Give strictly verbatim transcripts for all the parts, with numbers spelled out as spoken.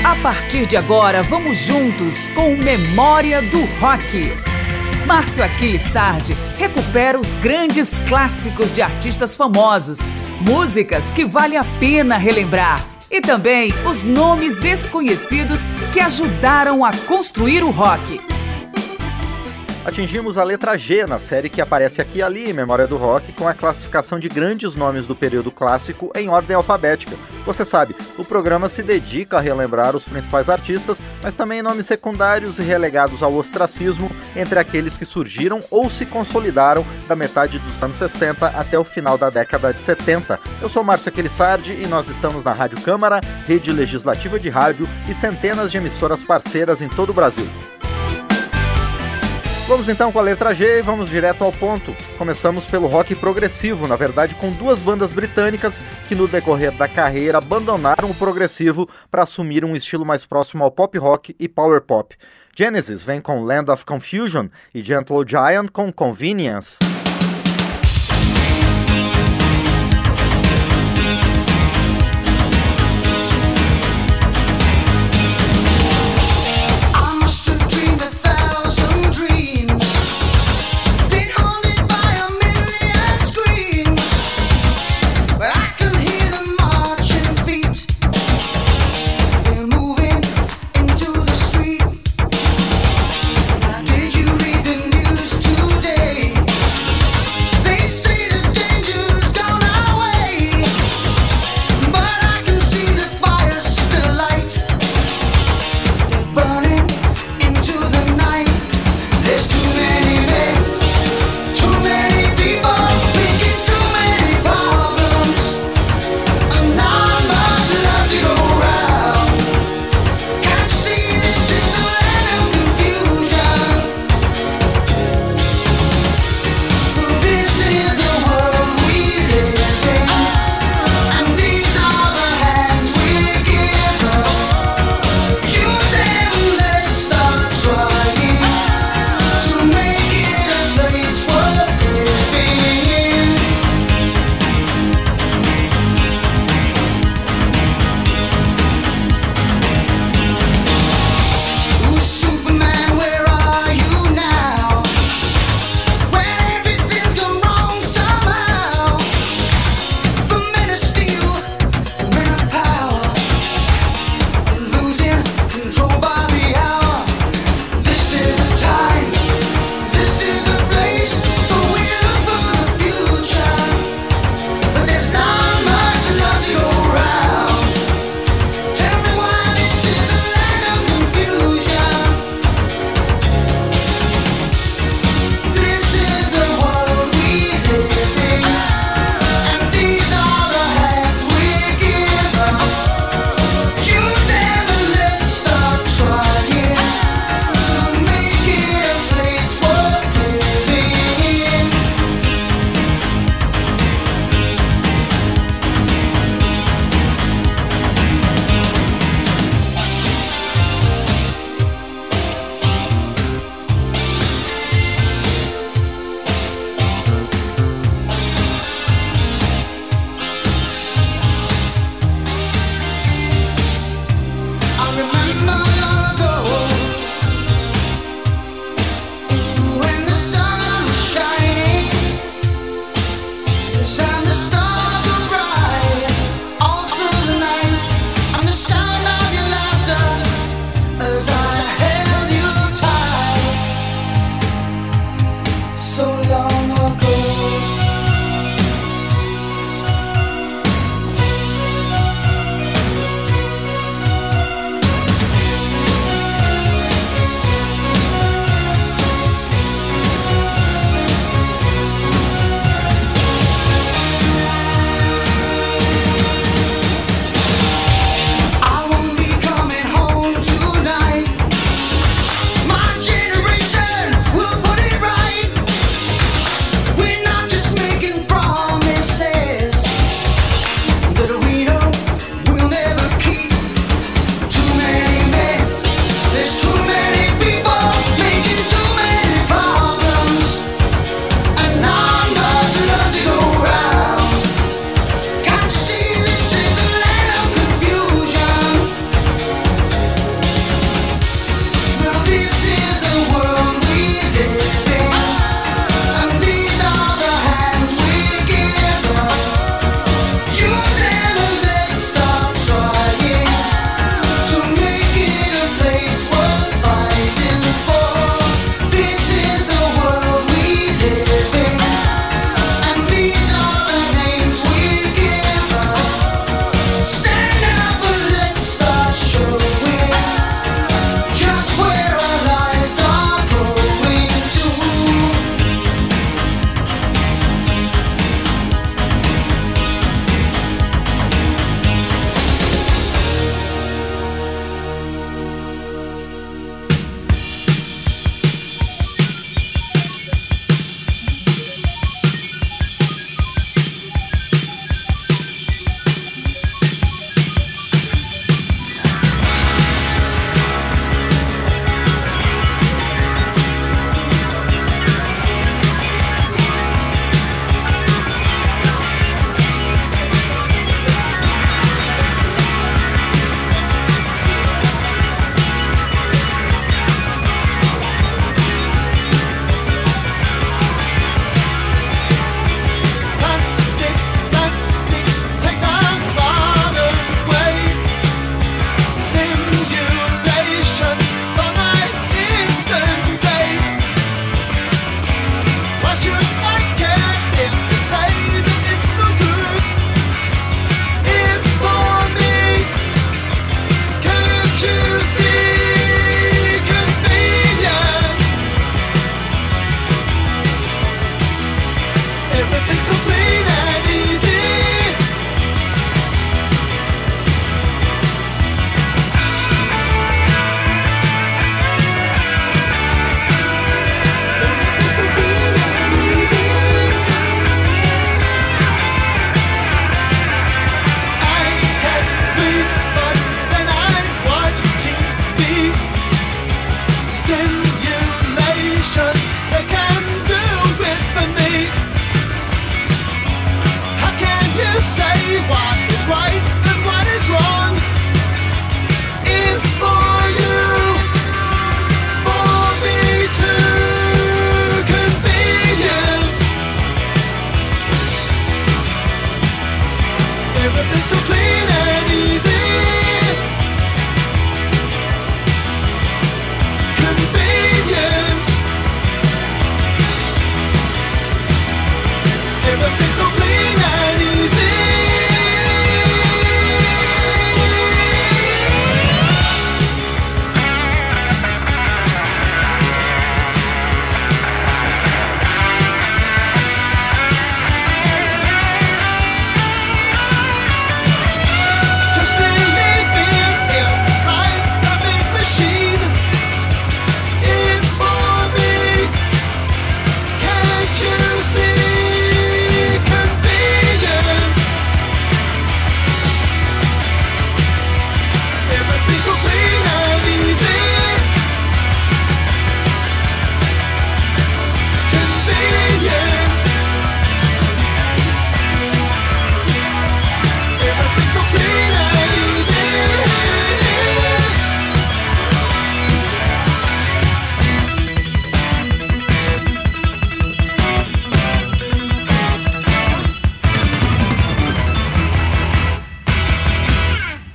A partir de agora, vamos juntos com Memória do Rock. Márcio Aquiles Sardi recupera os grandes clássicos de artistas famosos, músicas que vale a pena relembrar e também os nomes desconhecidos que ajudaram a construir o rock. Atingimos a letra G na série que aparece aqui e ali em Memória do Rock, com a classificação de grandes nomes do período clássico em ordem alfabética. Você sabe, o programa se dedica a relembrar os principais artistas, mas também nomes secundários e relegados ao ostracismo entre aqueles que surgiram ou se consolidaram da metade dos anos sessenta até o final da década de setenta. Eu sou Márcio Aquiles Sardi e nós estamos na Rádio Câmara, rede legislativa de rádio e centenas de emissoras parceiras em todo o Brasil. Vamos então com a letra G e vamos direto ao ponto. Começamos pelo rock progressivo, na verdade com duas bandas britânicas que no decorrer da carreira abandonaram o progressivo para assumir um estilo mais próximo ao pop rock e power pop. Genesis vem com Land of Confusion e Gentle Giant com Convenience. Did you read the news today?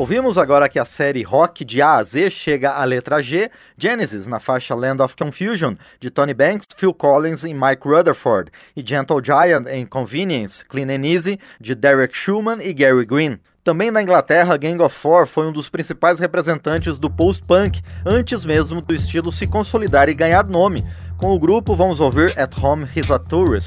Ouvimos agora que a série rock de A a Z chega à letra G, Genesis na faixa Land of Confusion, de Tony Banks, Phil Collins e Mike Rutherford, e Gentle Giant em Convenience, Clean and Easy, de Derek Schumann e Gary Green. Também na Inglaterra, Gang of Four foi um dos principais representantes do post-punk, antes mesmo do estilo se consolidar e ganhar nome. Com o grupo, vamos ouvir At Home He's a Tourist.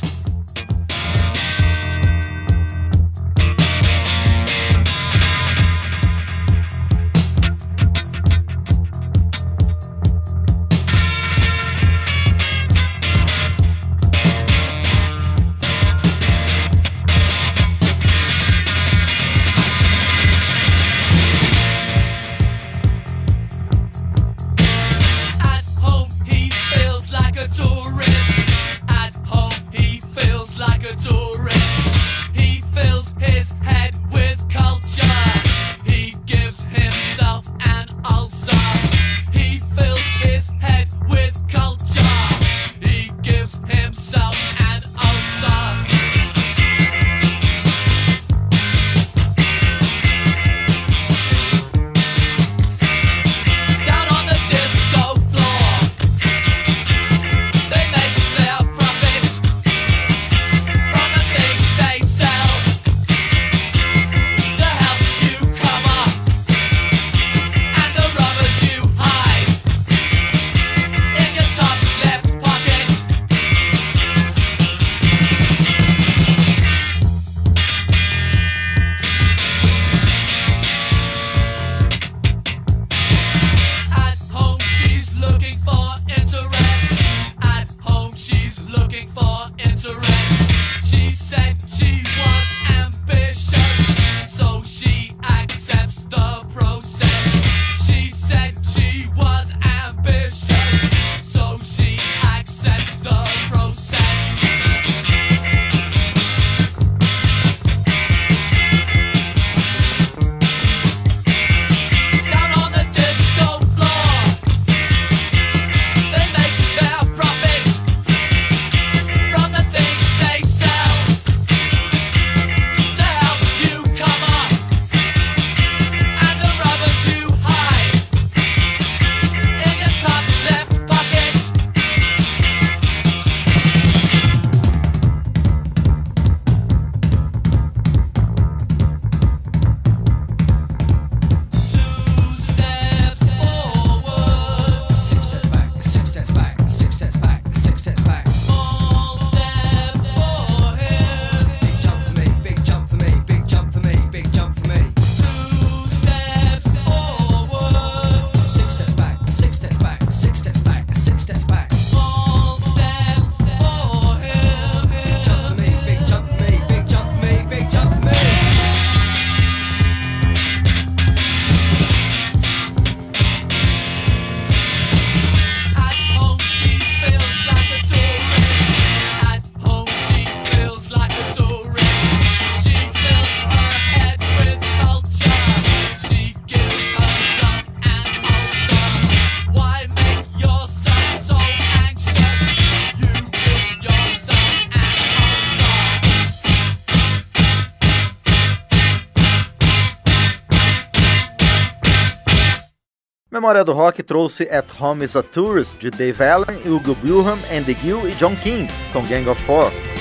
Memória do Rock trouxe At Home is a Tourist, de Dave Allen, Hugo Bulham, Andy Gill e John King, com Gang of Four.